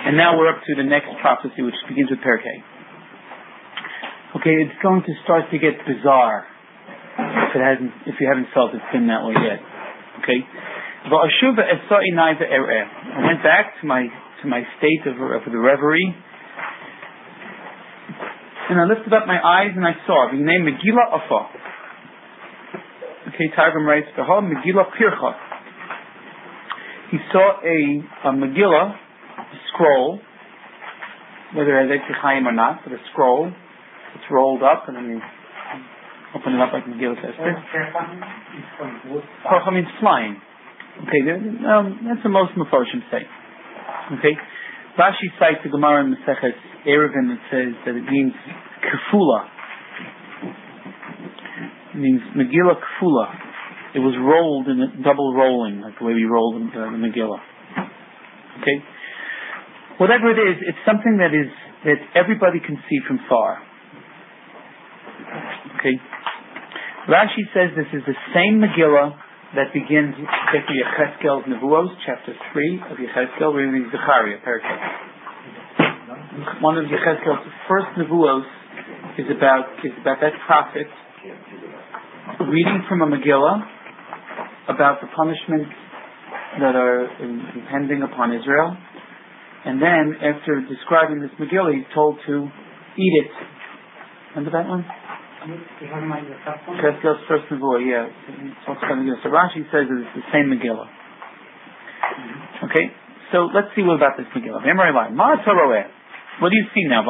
And now we're up to the next prophecy, which begins with Perkei. Okay, it's going to start to get bizarre if you haven't felt it's been that way yet. Okay, I went back to my state of the reverie, and I lifted up my eyes and I saw the name Megillah Afa. Okay, Targum writes, "Behold, Megillah Pircha." He saw a Megillah, a scroll, whether it has Eitz Chaim or not, but a scroll. It's rolled up, and then you open it up like Megillah Esther. Pircha means flying. Okay, that's the most Mefarshim say. Okay, Rashi cites the Gemara in Maseches Eruvin that says that it means kefula. It means Megillah kefula. It was rolled in a double rolling, like the way we roll the Megillah. Okay, whatever it is, it's something that everybody can see from far. Okay, Rashi says this is the same Megillah that begins with Yecheskel's Nevuos, chapter 3 of Yecheskel, reading Zechariah, Perkei. One of Yecheskel's first Nevuos is about that prophet reading from a Megillah about the punishments that are impending upon Israel. And then, after describing this Megillah, he's told to eat it. Remember that one? Yecheskel's first Nevuah, yeah. So Rashi says that it's the same Megillah. Okay, so let's see what about this Megillah. What do you see now?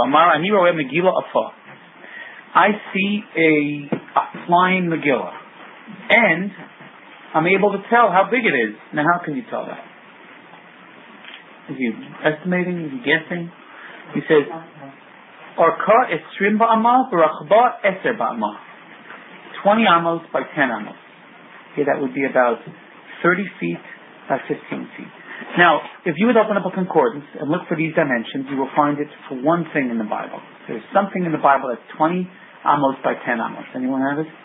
I see a flying Megillah, and I'm able to tell how big it is. Now, how can you tell that? Is he estimating? Is he guessing? He says, Orka esrim ba'amah, v'rachba eser ba'amah. 20 amos by 10 amos. Okay, that would be about 30 feet by 15 feet. Now, if you would open up a concordance and look for these dimensions, you will find it for one thing in the Bible. There's something in the Bible that's 20 amos by 10 amos. Anyone have it?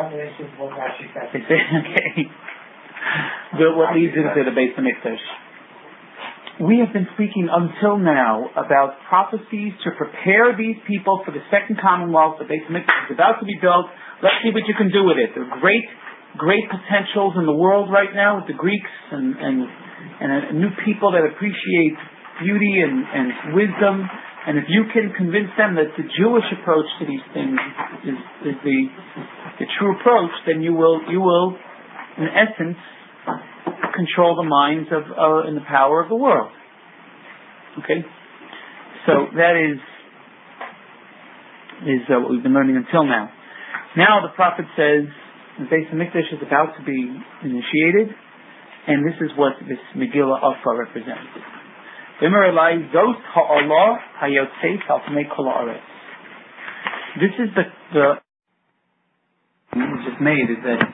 Okay. What leads into the Beis HaMikdash? We have been speaking until now about prophecies to prepare these people for the second Commonwealth. The Beis HaMikdash is about to be built. Let's see what you can do with it. There are great potentials in the world right now with the Greeks and new people that appreciate beauty and wisdom. And if you can convince them that the Jewish approach to these things is the true approach, then you will, in essence, control the minds of and the power of the world. Okay, so that is what we've been learning until now. Now the prophet says the Beis HaMikdash is about to be initiated, and this is what this Megillah Afa represents. This is the just made is that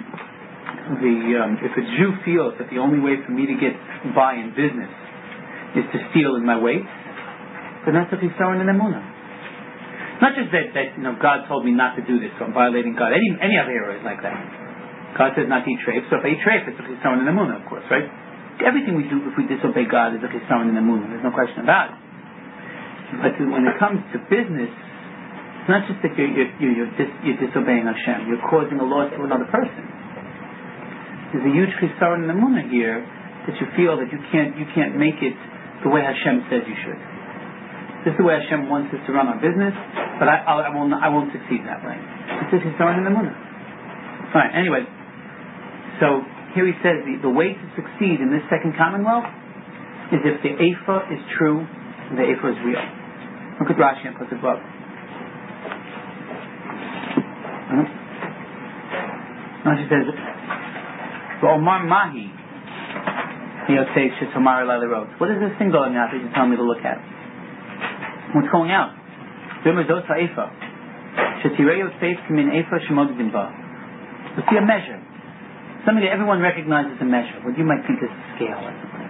if a Jew feels that the only way for me to get by in business is to steal in my weights, then that's a chisaron in emunah. Not just that God told me not to do this, so I'm violating God. Any other error is like that. God says not to eat treif, so if I eat treif, it's a chisaron in emunah, of course, right? Everything we do, if we disobey God, is a chisaron in emunah. There's no question about it. But when it comes to business, it's not just that you're disobeying Hashem. You're causing a loss to another person. There's a huge chisaron in the emunah here that you feel that you can't make it the way Hashem says you should. This is the way Hashem wants us to run our business, but I won't succeed that way. It's a chisaron in the emunah. Fine. Anyway, so here he says the way to succeed in this second Commonwealth is if the Ephah is true and the Ephah is real. Look at Rashi and Pasuk Vav. Rashi says, "V'omar mahi yotei shetomar elai l'rot." What is this thing going out that you're telling me to look at? What's going out? V'omer zot ha'Ephah shetirei yotei k'min Ephah shemod b'ba. You see a measure. Something that everyone recognizes a measure. What you might think is a scale or something.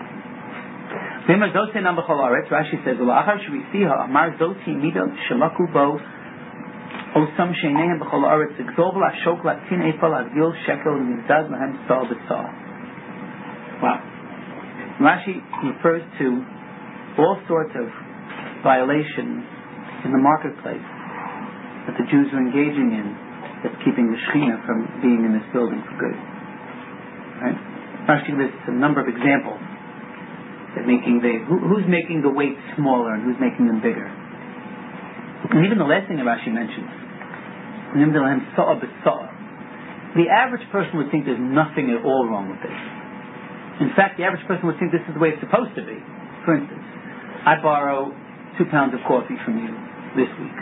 Rashi says, Amar Zoti Mida Shalaku Bo Osam Sheinehem B'chol Haaretz Gzol L'Ashok L'Atzin Eifal Agil Shekel L'Mizdad Lahem Sal B'Sal. Wow. Rashi refers to all sorts of violations in the marketplace that the Jews are engaging in that's keeping the Shekhinah from being in this building for good. Right? Rashi lists a number of examples that who's making the weights smaller and who's making them bigger. And even the last thing that Rashi mentions, the average person would think there's nothing at all wrong with this. In fact, the average person would think this is the way it's supposed to be. For instance, I borrow 2 pounds of coffee from you this week.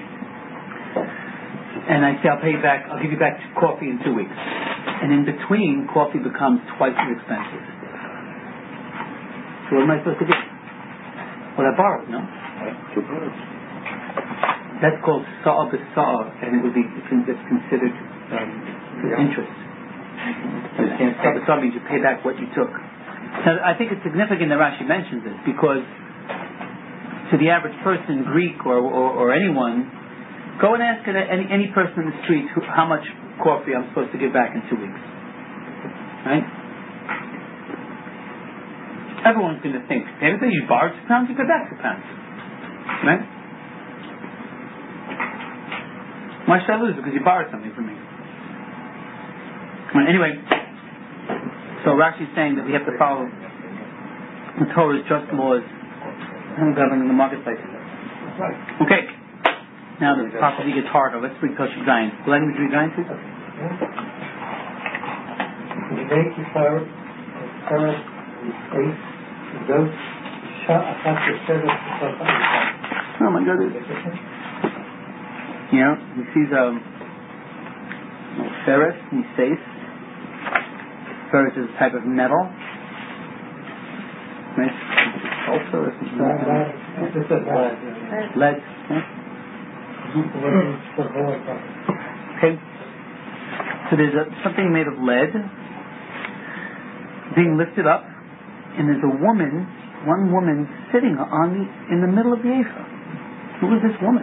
And I say, I'll give you back coffee in 2 weeks. And in between, coffee becomes twice as expensive. So what am I supposed to do? Well, I borrowed, no? That's called sa'a b'sa'a, and it would be considered interest. Sa'a b'sa'a means you pay back what you took. Now, I think it's significant that Rashi mentions this, because to the average person, Greek or anyone, go and ask any person in the street how much coffee I'm supposed to give back in 2 weeks. Right? Everyone's going to think, everything you borrowed 2 pounds, you pay back 2 pounds. Right? Why should I lose? Because you borrowed something from me. Anyway, so Rashi's saying that we have to follow the Torah's just laws and governing the marketplace. Okay. Now the possibly gets harder. Let's read Toshav Zion. Glenn, would you read Zion, please? Oh my goodness. Yeah, he sees ferrous, he says. Ferrous is a type of metal. Right? Also, lead. Okay. So there's something made of lead being lifted up, and there's one woman sitting in the middle of the ephah. Who is this woman?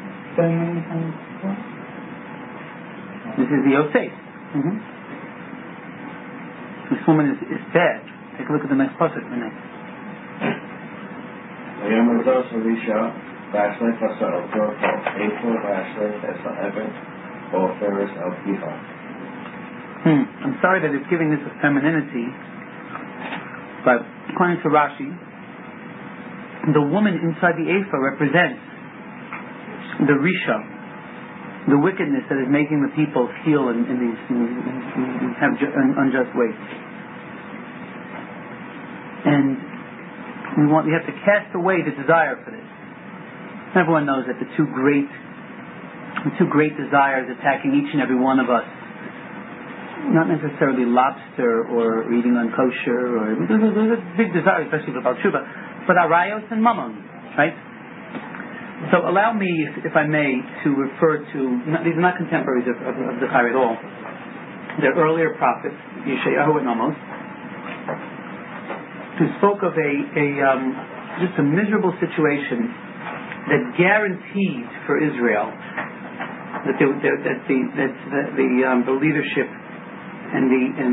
This is the Yosef. This woman is bad. Take a look at the next pasuk. I'm sorry that it's giving this a femininity, but according to Rashi, the woman inside the ephah represents the Risha, the wickedness that is making the people feel in have unjust ways. And we have to cast away the desire for this. Everyone knows that the two great desires attacking each and every one of us, not necessarily lobster or eating unkosher, or those are big desires, especially for Baal Tshuva, but arayos and mammon, right? So allow me, if I may, to refer to, these are not contemporaries of Zechariah at all. They're earlier prophets, Yeshayahu and Amos, who spoke of just a miserable situation that guaranteed for Israel that the leadership and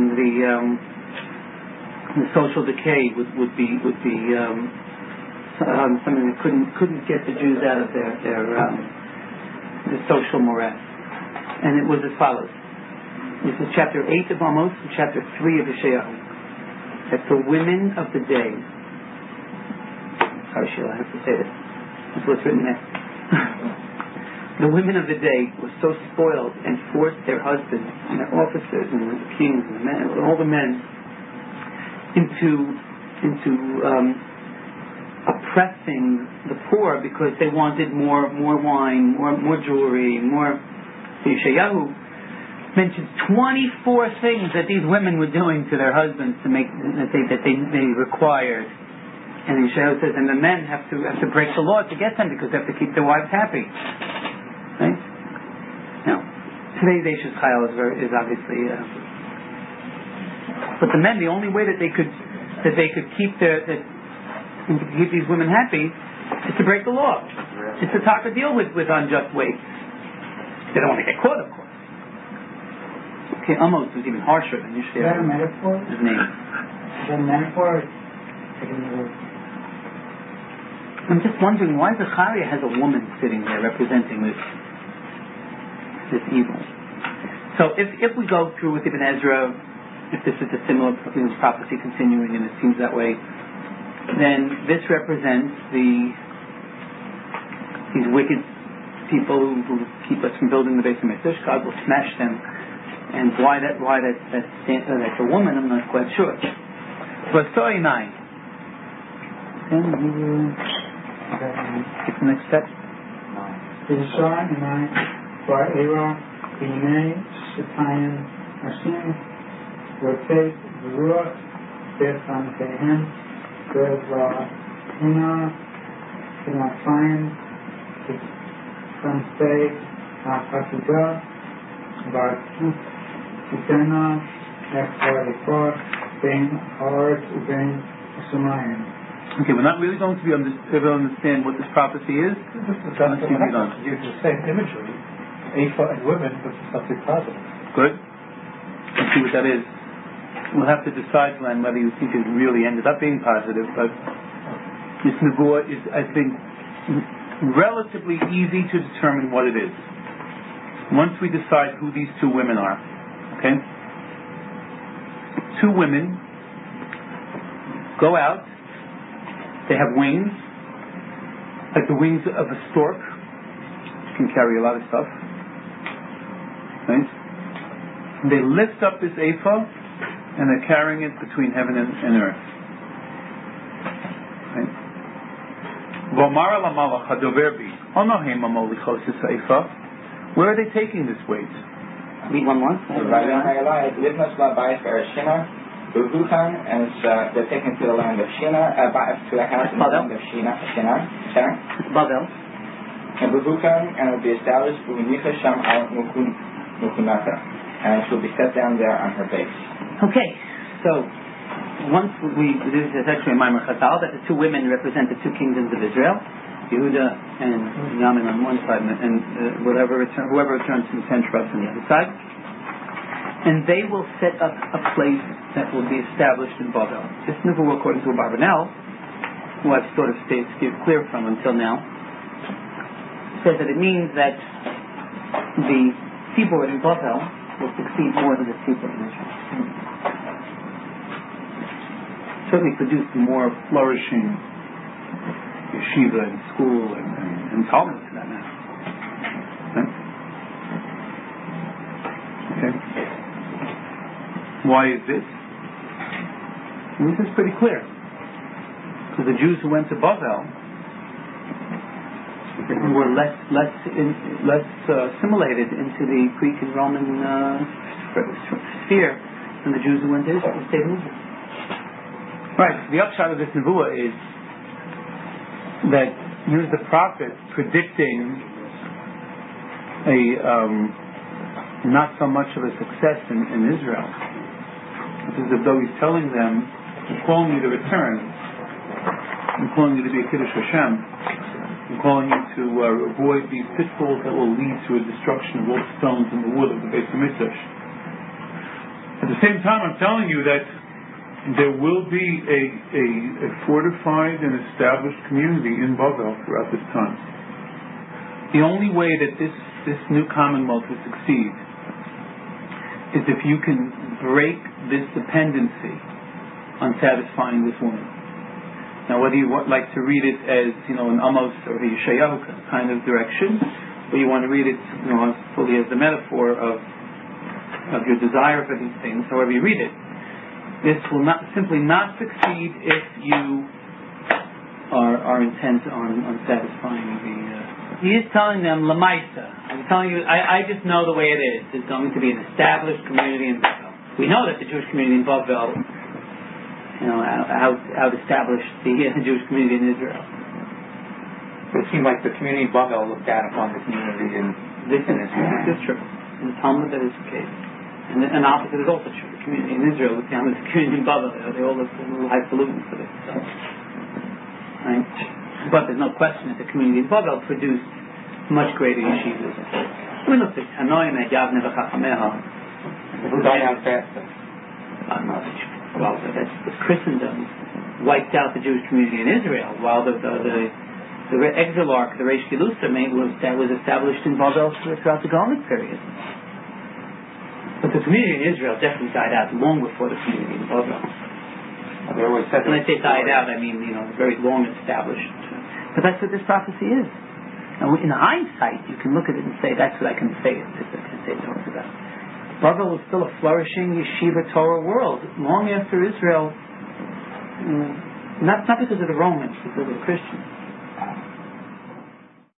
the social decay would be something that couldn't get the Jews out of their social morass. And it was as follows. This is chapter 8 of Amos and chapter 3 of Yeshayahu. That the women of the day, sorry Sheila, I have to say this. That's what's written there. The women of the day were so spoiled and forced their husbands and their officers and the kings and the men, all the men, into oppressing the poor because they wanted more wine, more jewelry, more. Yeshayahu mentions 24 things that these women were doing to their husbands to make that they required. And Yeshayahu says, and the men have to break the law to get them because they have to keep their wives happy. Right? Now, today's Eishes Chayil is obviously, but the men, the only way that they could keep these women happy is to break the law. It's to talk a deal with unjust ways. They don't want to get caught, of course. Okay, Amos was even harsher than Yeshayahu. Is that a metaphor? His name. Is that a metaphor? I'm just wondering why Zechariah has a woman sitting there representing this evil. So if we go through with Ibn Ezra, if this is a similar prophecy continuing, and it seems that way, then this represents these wicked people who keep us from building the Beis Hamikdash. God will smash them. And why that's a woman, I'm not quite sure. Verse 39. Get the next step. Okay, we're not really going to be able to understand what this prophecy is. This is use the same imagery, Ephah and women, but something positive. Good. Let's see what that is. We'll have to decide, Glenn, whether you think it really ended up being positive, but this nevuah is, I think, relatively easy to determine what it is. Once we decide who these two women are, okay? Two women go out. They have wings, like the wings of a stork. Can carry a lot of stuff. Right? They lift up this ephah, and they're carrying it between heaven and earth. Right? Where are they taking this weight? Read one more. Buhutan, and they're taken to the land of Shinar, to the house in the land of Shinar. Bavel. And Buhutan, and it will be established Sham al Mukunata, and it will be set down there on her base. Okay, so once this is actually a Maimar Chazal, that the two women represent the two kingdoms of Israel, Yehuda and Yamin on one side, and whoever returns from the 10 tribes on the other side. And they will set up a place that will be established in Bavel. This nevuah, according to Abarbanel, who I've sort of steered clear from until now, says that it means that the seaboard in Bavel will succeed more than the seaboard in Israel. Certainly produce more flourishing yeshiva and school and Talmud for that matter. Okay? Why is this? This is pretty clear. Because the Jews who went to Bavel were less assimilated into the Greek and Roman sphere than the Jews who went to Israel, stayed in Israel. Right. The upshot of this nevuah is that here's the prophet predicting a not so much of a success in Israel. It's as though he's telling them, I'm calling you to return. I'm calling you to be a Kiddush Hashem. I'm calling you to avoid these pitfalls that will lead to a destruction of all the stones and the wood of the Beis Hamikdash. At the same time, I'm telling you that there will be a fortified and established community in Bavel throughout this time. The only way that this new commonwealth will succeed is if you can break this dependency on satisfying this woman. Now, whether you like to read it as, an Amos or a Yeshayahu kind of direction, or you want to read it, fully as the metaphor of your desire for these things, however you read it, this will simply not succeed if you are intent on satisfying the. He is telling them Lamaisa. I'm telling you, I just know the way it is. There's going to be an established community in Bavel. We know that the Jewish community in Bavel, out-established the Jewish community in Israel. But it seemed like the community in Bavel looked down upon the community in Israel. This is true. In the Talmud, that is the case. And the opposite is also true. The community in Israel looked down at the community in Bavel. They all look a little highfalutin for this stuff. Right? But there's no question that the community in Bavel produced much greater yeshivas. We looked at Tanoim and Yavne v'Chachameha. Who died out faster? Well, that's Christendom wiped out the Jewish community in Israel, while the The Exilarch, the Reish Kilusa, was established in Babel throughout the Gaonic period. But the community in Israel definitely died out long before the community in Babel. They always said when I say died out, I mean, very long established. But that's what this prophecy is. Now, in hindsight, you can look at it and say, that's what I can say. That's what I can say it talks about. Babel was still a flourishing yeshiva Torah world long after Israel, not because of the Romans, because of the Christians.